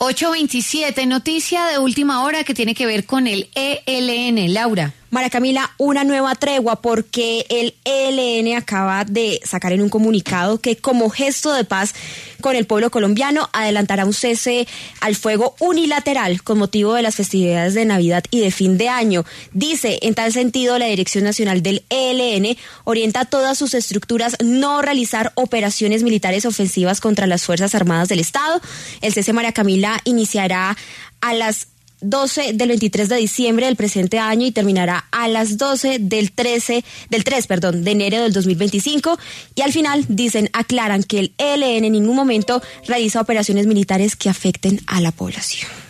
8:27, noticia de última hora que tiene que ver con el ELN. Laura. María Camila, una nueva tregua porque el ELN acaba de sacar en un comunicado que como gesto de paz con el pueblo colombiano adelantará un cese al fuego unilateral con motivo de las festividades de Navidad y de fin de año. Dice, en tal sentido, la Dirección Nacional del ELN orienta a todas sus estructuras no realizar operaciones militares ofensivas contra las Fuerzas Armadas del Estado. El cese, María Camila, iniciará a las 12 del 23 de diciembre del presente año y terminará a las 12 del 3 de enero del 2025. Y al final, aclaran que el ELN en ningún momento realiza operaciones militares que afecten a la población.